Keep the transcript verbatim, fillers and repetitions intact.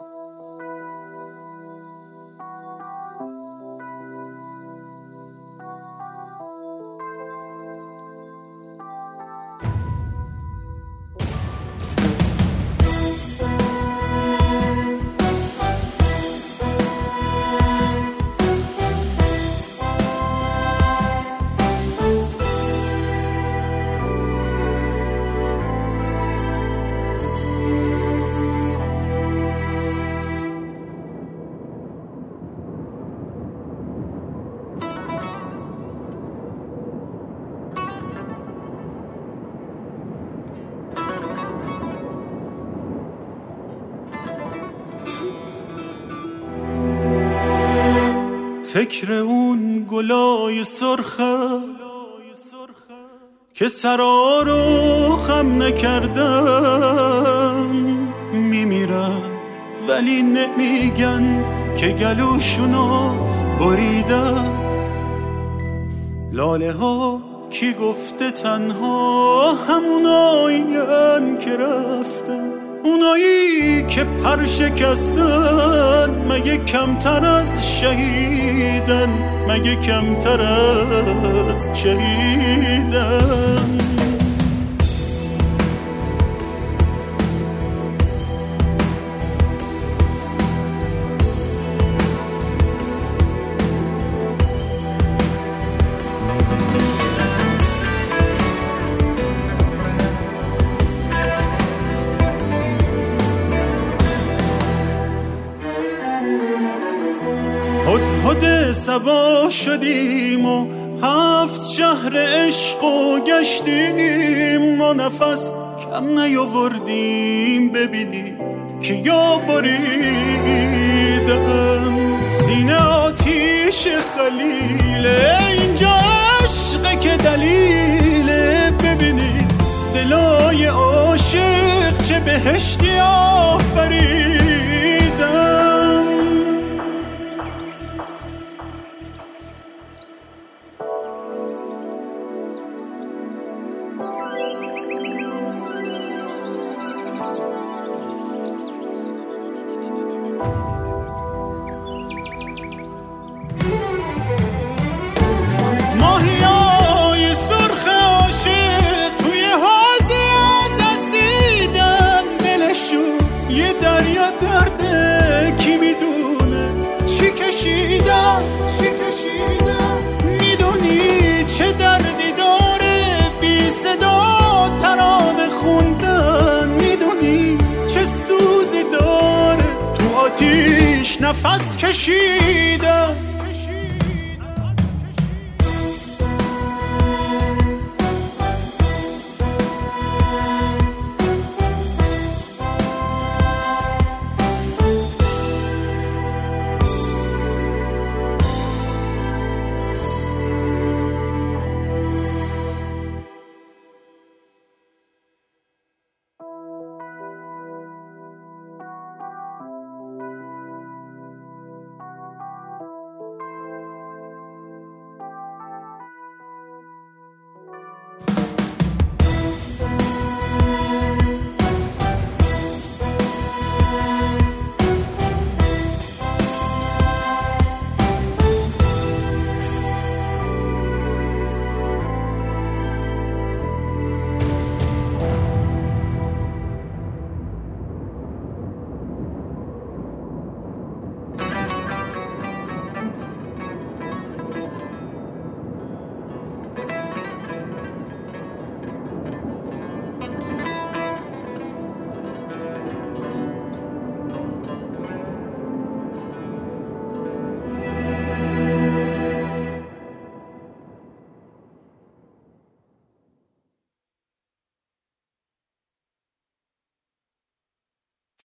فکر اون گلای سرخه که سرا رو خم نکردم میمیرن ولی نمیگن که گلوشونو بریدن. لاله ها کی گفته تنها همونایین که رفتن، اونایی که پر شکستن مگه کمتر از شهیدن، مگه کمتر از شهیدن. هدهد صبا شدیم و هفت شهر عشق و گشتیم و نفس کم نیاوردیم ببینیم که یا بریدن. سینه آتیش خلیله، اینجا عشقه که دلیله. ببینید دلای عاشق چه بهشتی آفریدن. ماهیای سرخ عاشق توی حوضی از اسیدن، دلشون یه دریا درده کی میدونه چی کشیدن، چی کشیدن. میدونی چه دردی داره بی صدا ترانه خوندن، میدونی چه سوزی داره تو آتیش نفس کشیدن.